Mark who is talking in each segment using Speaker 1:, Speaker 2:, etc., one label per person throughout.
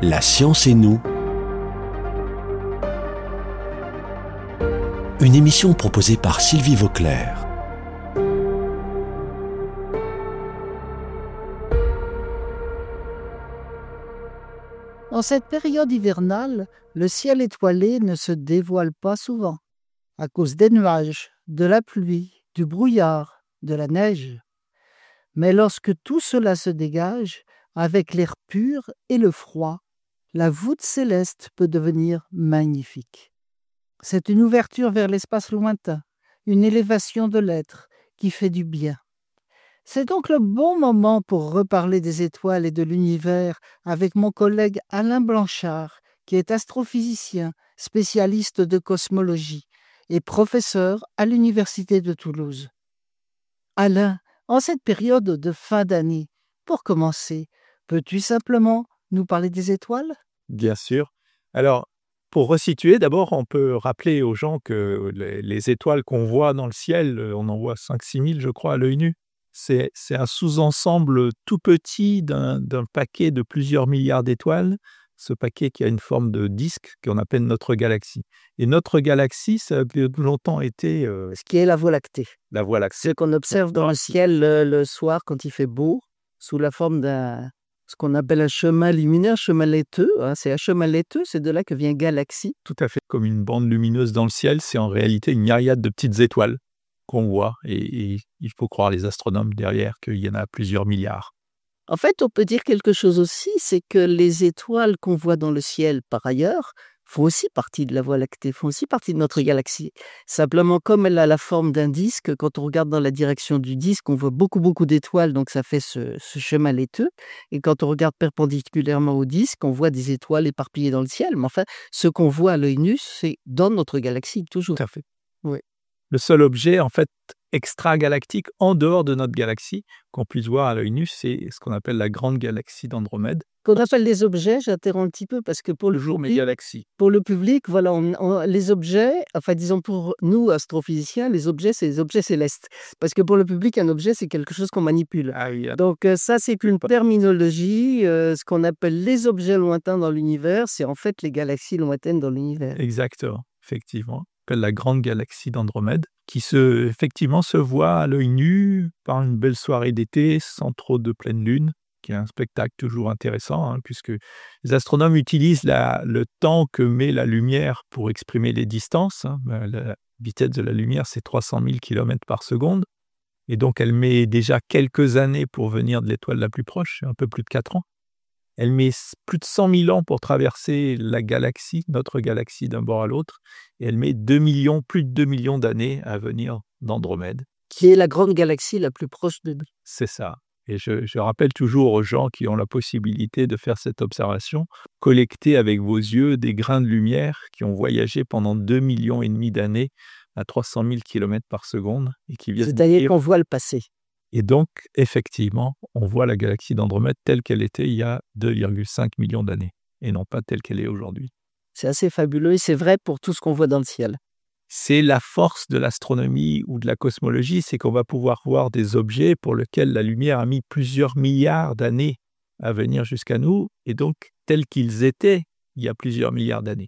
Speaker 1: La science et nous. Une émission proposée par Sylvie Vauclair.
Speaker 2: En cette période hivernale, le ciel étoilé ne se dévoile pas souvent, à cause des nuages, de la pluie, du brouillard, de la neige. Mais lorsque tout cela se dégage, avec l'air pur et le froid, la voûte céleste peut devenir magnifique. C'est une ouverture vers l'espace lointain, une élévation de l'être qui fait du bien. C'est donc le bon moment pour reparler des étoiles et de l'univers avec mon collègue Alain Blanchard, qui est astrophysicien, spécialiste de cosmologie et professeur à l'Université de Toulouse. Alain, en cette période de fin d'année, pour commencer, peux-tu simplement nous parler des étoiles ?
Speaker 3: Bien sûr. Alors, pour resituer, d'abord, on peut rappeler aux gens que les étoiles qu'on voit dans le ciel, on en voit 5-6 000, je crois, à l'œil nu. C'est un sous-ensemble tout petit d'un paquet de plusieurs milliards d'étoiles, ce paquet qui a une forme de disque qu'on appelle notre galaxie. Et notre galaxie, ça a longtemps été...
Speaker 2: Ce qui est la Voie lactée.
Speaker 3: La Voie lactée.
Speaker 2: Ce qu'on observe dans le ciel le soir quand il fait beau, sous la forme d'un... ce qu'on appelle un chemin lumineux, un chemin laiteux. C'est un chemin laiteux, c'est de là que vient galaxie.
Speaker 3: Tout à fait. Comme une bande lumineuse dans le ciel, c'est en réalité une myriade de petites étoiles qu'on voit. Et il faut croire les astronomes derrière qu'il y en a plusieurs milliards.
Speaker 2: En fait, on peut dire quelque chose aussi, c'est que les étoiles qu'on voit dans le ciel par ailleurs font aussi partie de la Voie lactée, font aussi partie de notre galaxie. Simplement, comme elle a la forme d'un disque, quand on regarde dans la direction du disque, on voit beaucoup d'étoiles, donc ça fait ce chemin laiteux. Et quand on regarde perpendiculairement au disque, on voit des étoiles éparpillées dans le ciel. Mais enfin, ce qu'on voit à l'œil nu, c'est dans notre galaxie, toujours.
Speaker 3: Tout à fait.
Speaker 2: Oui.
Speaker 3: Le seul objet, en fait, extragalactique, en dehors de notre galaxie, qu'on puisse voir à l'œil nu, c'est ce qu'on appelle la grande galaxie d'Andromède.
Speaker 2: Qu'on appelle des objets, j'interromps un petit peu, parce que pour le
Speaker 3: Toujours mes
Speaker 2: public,
Speaker 3: galaxies.
Speaker 2: pour le public, voilà, les objets, enfin disons pour nous, astrophysiciens, les objets, c'est les objets célestes. Parce que pour le public, un objet, c'est quelque chose qu'on manipule.
Speaker 3: Ah oui.
Speaker 2: Donc ça, c'est une terminologie. Ce qu'on appelle les objets lointains dans l'univers, c'est en fait les galaxies lointaines dans l'univers.
Speaker 3: Exactement, effectivement. On appelle la grande galaxie d'Andromède, qui effectivement se voit à l'œil nu par une belle soirée d'été, sans trop de pleine lune, qui est un spectacle toujours intéressant, puisque les astronomes utilisent le temps que met la lumière pour exprimer les distances. La vitesse de la lumière, c'est 300 000 km par seconde. Et donc, elle met déjà quelques années pour venir de l'étoile la plus proche, un peu plus de 4 ans. Elle met plus de 100 000 ans pour traverser la galaxie, notre galaxie d'un bord à l'autre. Et elle met plus de 2 millions d'années à venir d'Andromède.
Speaker 2: Qui est la grande galaxie la plus proche de nous.
Speaker 3: C'est ça. Et je rappelle toujours aux gens qui ont la possibilité de faire cette observation, collectez avec vos yeux des grains de lumière qui ont voyagé pendant 2,5 millions d'années à 300 000 km par seconde. Et qui viennent
Speaker 2: C'est-à-dire qu'on voit le passé.
Speaker 3: Et donc, effectivement, on voit la galaxie d'Andromède telle qu'elle était il y a 2,5 millions d'années, et non pas telle qu'elle est aujourd'hui.
Speaker 2: C'est assez fabuleux et c'est vrai pour tout ce qu'on voit dans le ciel.
Speaker 3: C'est la force de l'astronomie ou de la cosmologie, c'est qu'on va pouvoir voir des objets pour lesquels la lumière a mis plusieurs milliards d'années à venir jusqu'à nous, et donc tels qu'ils étaient il y a plusieurs milliards d'années.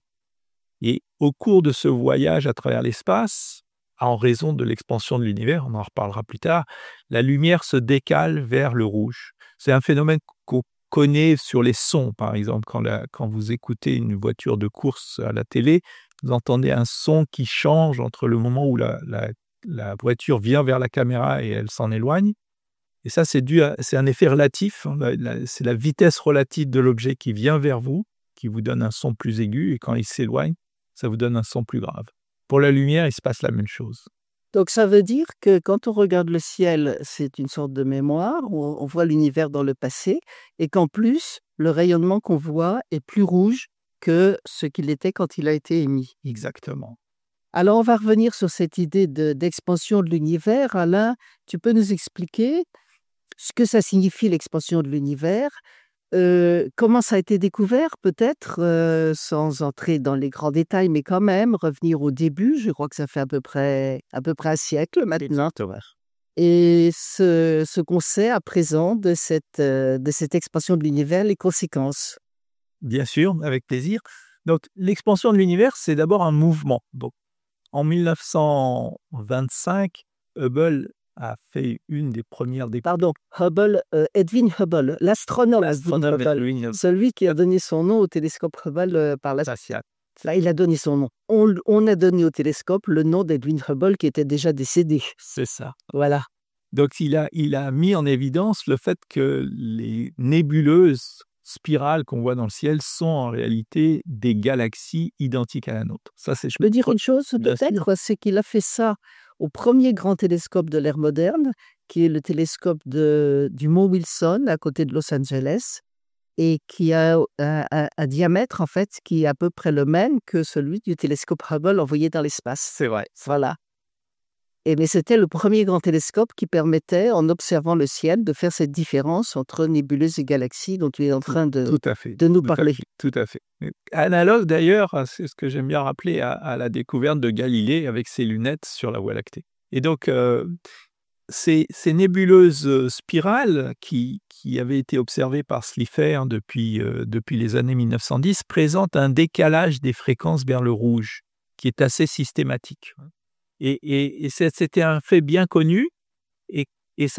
Speaker 3: Et au cours de ce voyage à travers l'espace, en raison de l'expansion de l'univers, on en reparlera plus tard, la lumière se décale vers le rouge. C'est un phénomène qu'on connaît sur les sons, par exemple. Quand vous écoutez une voiture de course à la télé, vous entendez un son qui change entre le moment où la voiture vient vers la caméra et elle s'en éloigne. Et ça, c'est un effet relatif. C'est la vitesse relative de l'objet qui vient vers vous, qui vous donne un son plus aigu, et quand il s'éloigne, ça vous donne un son plus grave. Pour la lumière, il se passe la même chose.
Speaker 2: Donc ça veut dire que quand on regarde le ciel, c'est une sorte de mémoire, on voit l'univers dans le passé, et qu'en plus, le rayonnement qu'on voit est plus rouge que ce qu'il était quand il a été émis.
Speaker 3: Exactement.
Speaker 2: Alors on va revenir sur cette idée d'expansion de l'univers. Alain, tu peux nous expliquer ce que ça signifie l'expansion de l'univers? Comment ça a été découvert peut-être, sans entrer dans les grands détails, mais quand même revenir au début, je crois que ça fait à peu près un siècle maintenant. Et ce qu'on sait à présent de cette expansion de l'univers, les conséquences.
Speaker 3: Bien sûr, avec plaisir. Donc, l'expansion de l'univers, c'est d'abord un mouvement. Donc, en 1925, Hubble a fait une des premières
Speaker 2: Pardon, Hubble, Edwin Hubble, l'astronome Hubble, celui qui a donné son nom au télescope Hubble par la...
Speaker 3: spatiales.
Speaker 2: Là, il a donné son nom. On a donné au télescope le nom d'Edwin Hubble qui était déjà décédé.
Speaker 3: C'est ça.
Speaker 2: Voilà.
Speaker 3: Donc, il a mis en évidence le fait que les nébuleuses spirales qu'on voit dans le ciel sont en réalité des galaxies identiques à la nôtre. Ça, c'est...
Speaker 2: Je peux dire une chose
Speaker 3: Bien sûr.
Speaker 2: peut-être, c'est qu'il a fait ça au premier grand télescope de l'ère moderne, qui est le télescope du mont Wilson, à côté de Los Angeles, et qui a un diamètre, en fait, qui est à peu près le même que celui du télescope Hubble envoyé dans l'espace.
Speaker 3: C'est vrai.
Speaker 2: Voilà. Mais c'était le premier grand télescope qui permettait, en observant le ciel, de faire cette différence entre nébuleuses et galaxies dont tu es en train
Speaker 3: Tout à fait.
Speaker 2: de nous parler.
Speaker 3: Tout à fait. Analogue d'ailleurs, c'est ce que j'aime bien rappeler à la découverte de Galilée avec ses lunettes sur la Voie lactée. Et donc, ces nébuleuses spirales qui avaient été observées par Slipher depuis les années 1910 présentent un décalage des fréquences vers le rouge qui est assez systématique. Et c'était un fait bien connu, et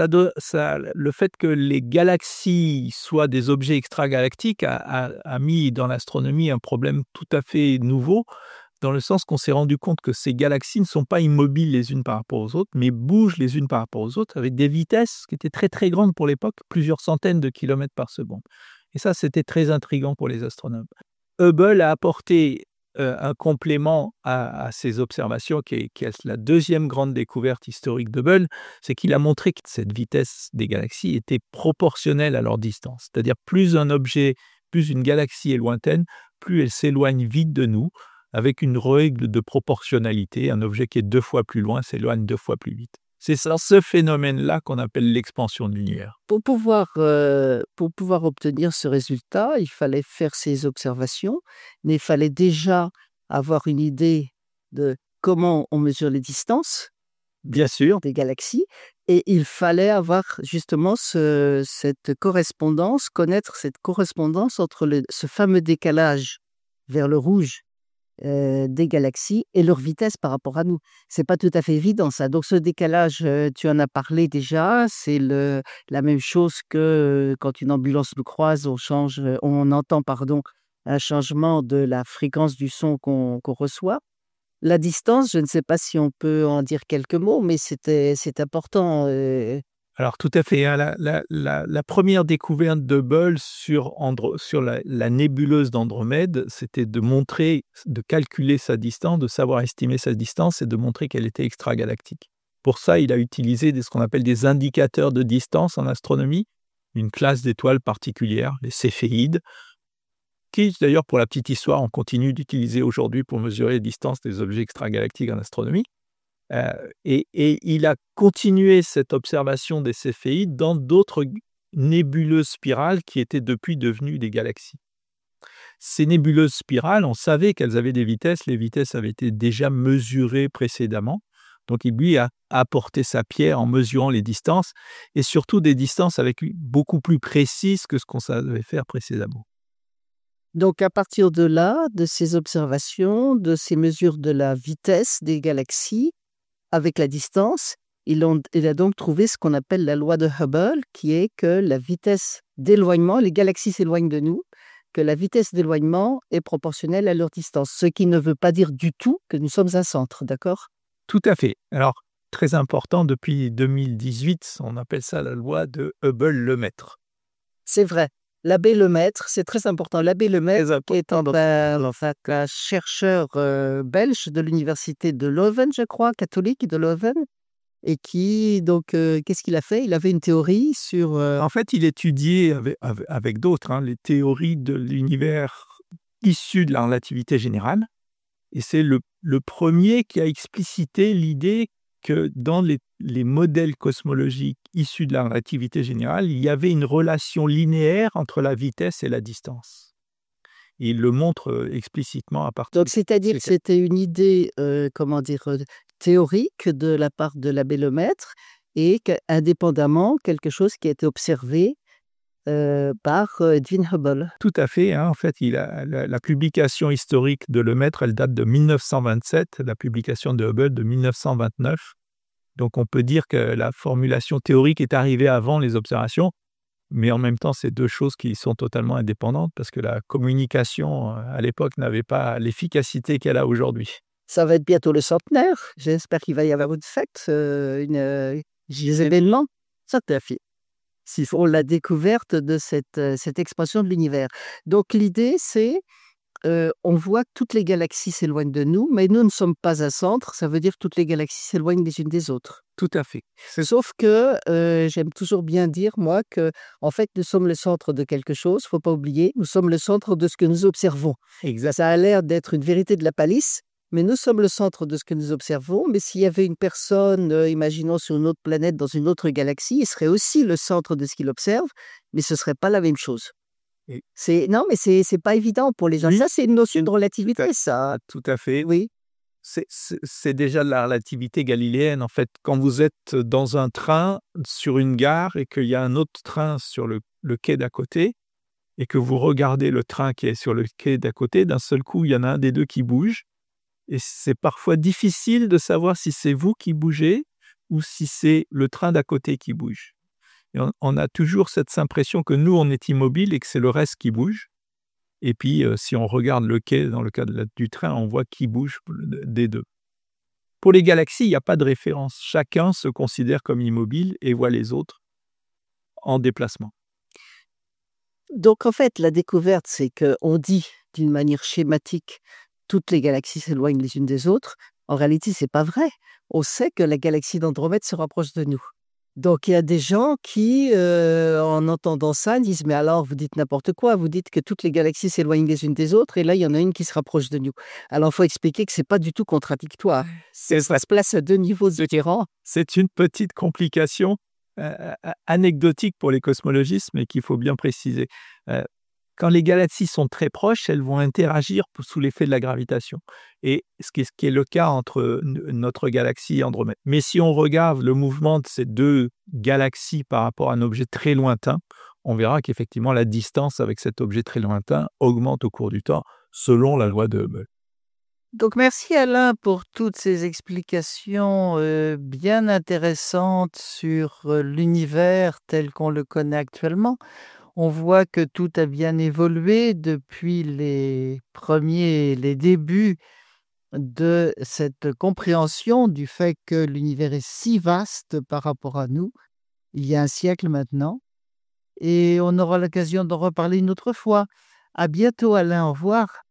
Speaker 3: le fait que les galaxies soient des objets extragalactiques a mis dans l'astronomie un problème tout à fait nouveau, dans le sens qu'on s'est rendu compte que ces galaxies ne sont pas immobiles les unes par rapport aux autres, mais bougent les unes par rapport aux autres avec des vitesses qui étaient très très grandes pour l'époque, plusieurs centaines de kilomètres par seconde. Et ça, c'était très intriguant pour les astronomes. Hubble a apporté un complément à ces observations, qui est la deuxième grande découverte historique d'Hubble, c'est qu'il a montré que cette vitesse des galaxies était proportionnelle à leur distance. C'est-à-dire, plus une galaxie est lointaine, plus elle s'éloigne vite de nous, avec une règle de proportionnalité. Un objet qui est 2 fois plus loin s'éloigne 2 fois plus vite. C'est ce phénomène-là qu'on appelle l'expansion de l'univers.
Speaker 2: Pour pouvoir obtenir ce résultat, il fallait faire ces observations, mais il fallait déjà avoir une idée de comment on mesure les distances
Speaker 3: Bien sûr.
Speaker 2: des galaxies, et il fallait avoir justement cette correspondance, connaître cette correspondance entre ce fameux décalage vers le rouge des galaxies et leur vitesse par rapport à nous. C'est pas tout à fait évident ça. Donc ce décalage, tu en as parlé déjà, c'est la même chose que quand une ambulance nous croise, on entend un changement de la fréquence du son qu'on reçoit. La distance, je ne sais pas si on peut en dire quelques mots, mais c'est important.
Speaker 3: Alors tout à fait, hein, la première découverte de Hubble sur la nébuleuse d'Andromède, c'était de calculer sa distance, de savoir estimer sa distance et de montrer qu'elle était extragalactique. Pour ça, il a utilisé ce qu'on appelle des indicateurs de distance en astronomie, une classe d'étoiles particulière, les céphéides, qui d'ailleurs, pour la petite histoire, on continue d'utiliser aujourd'hui pour mesurer les distances des objets extragalactiques en astronomie. Et il a continué cette observation des céphéides dans d'autres nébuleuses spirales qui étaient depuis devenues des galaxies. Ces nébuleuses spirales, on savait qu'elles avaient des vitesses, les vitesses avaient été déjà mesurées précédemment, donc lui a apporté sa pierre en mesurant les distances, et surtout des distances beaucoup plus précises que ce qu'on savait faire précédemment.
Speaker 2: Donc à partir de là, de ces observations, de ces mesures de la vitesse des galaxies, avec la distance, il a donc trouvé ce qu'on appelle la loi de Hubble, qui est que la vitesse d'éloignement, les galaxies s'éloignent de nous, que la vitesse d'éloignement est proportionnelle à leur distance, ce qui ne veut pas dire du tout que nous sommes un centre, d'accord?
Speaker 3: Tout à fait. Alors, très important, depuis 2018, on appelle ça la loi de Hubble-Lemaître.
Speaker 2: C'est vrai. L'abbé Lemaître, c'est très important. L'abbé Lemaître est un chercheur belge de l'université de Leuven, je crois, catholique de Leuven, et qui, donc, qu'est-ce qu'il a fait? Il avait une théorie sur...
Speaker 3: En fait, il étudiait avec d'autres les théories de l'univers issues de la relativité générale, et c'est le premier qui a explicité l'idée que dans les modèles cosmologiques issus de la relativité générale, il y avait une relation linéaire entre la vitesse et la distance. Et il le montre explicitement à partir...
Speaker 2: Donc, c'est-à-dire que c'était une idée, théorique de la part de l'abbé Lemaître, et qu'indépendamment, quelque chose qui a été observé par Edwin Hubble.
Speaker 3: Tout à fait, hein. En fait, la publication historique de Lemaître, elle date de 1927, la publication de Hubble de 1929. Donc on peut dire que la formulation théorique est arrivée avant les observations, mais en même temps, c'est deux choses qui sont totalement indépendantes parce que la communication, à l'époque, n'avait pas l'efficacité qu'elle a aujourd'hui.
Speaker 2: Ça va être bientôt le centenaire. J'espère qu'il va y avoir une fête, des événements. Ça te fait. S'ils font la découverte de cette expansion de l'univers. Donc l'idée, c'est, on voit que toutes les galaxies s'éloignent de nous, mais nous ne sommes pas un centre, ça veut dire que toutes les galaxies s'éloignent les unes des autres.
Speaker 3: Tout à fait.
Speaker 2: Sauf que, j'aime toujours bien dire, moi, qu'en fait, nous sommes le centre de quelque chose, faut pas oublier, nous sommes le centre de ce que nous observons. Ça a l'air d'être une vérité de la palisse, mais nous sommes le centre de ce que nous observons, mais s'il y avait une personne, imaginons sur une autre planète, dans une autre galaxie, il serait aussi le centre de ce qu'il observe, mais ce serait pas la même chose.
Speaker 3: Et
Speaker 2: Non, mais c'est pas évident pour les gens.
Speaker 3: Oui,
Speaker 2: Ça, c'est une notion de
Speaker 3: tout à
Speaker 2: relativité, ça.
Speaker 3: tout à fait.
Speaker 2: Oui.
Speaker 3: C'est déjà de la relativité galiléenne, en fait. Quand vous êtes dans un train sur une gare et qu'il y a un autre train sur le quai d'à côté et que vous regardez le train qui est sur le quai d'à côté, d'un seul coup, il y en a un des 2 qui bouge et c'est parfois difficile de savoir si c'est vous qui bougez ou si c'est le train d'à côté qui bouge. Et on a toujours cette impression que nous, on est immobile et que c'est le reste qui bouge. Et puis, si on regarde le quai dans le cas du train, on voit qui bouge des 2. Pour les galaxies, il n'y a pas de référence. Chacun se considère comme immobile et voit les autres en déplacement.
Speaker 2: Donc en fait, la découverte, c'est qu'on dit d'une manière schématique, toutes les galaxies s'éloignent les unes des autres. En réalité, c'est pas vrai. On sait que la galaxie d'Andromède se rapproche de nous. Donc il y a des gens qui, en entendant ça, disent: «Mais alors, vous dites n'importe quoi, vous dites que toutes les galaxies s'éloignent les unes des autres et là, il y en a une qui se rapproche de nous». Alors il faut expliquer que c'est pas du tout contradictoire. Ça se place à 2 niveaux différents.
Speaker 3: C'est une petite complication anecdotique pour les cosmologistes, mais qu'il faut bien préciser. Quand les galaxies sont très proches, elles vont interagir sous l'effet de la gravitation. Et ce qui est le cas entre notre galaxie et Andromède. Mais si on regarde le mouvement de ces 2 galaxies par rapport à un objet très lointain, on verra qu'effectivement la distance avec cet objet très lointain augmente au cours du temps selon la loi de Hubble.
Speaker 2: Donc merci Alain pour toutes ces explications, bien intéressantes sur, l'univers tel qu'on le connaît actuellement. On voit que tout a bien évolué depuis les débuts de cette compréhension du fait que l'univers est si vaste par rapport à nous, il y a un siècle maintenant, et on aura l'occasion d'en reparler une autre fois. À bientôt Alain, au revoir.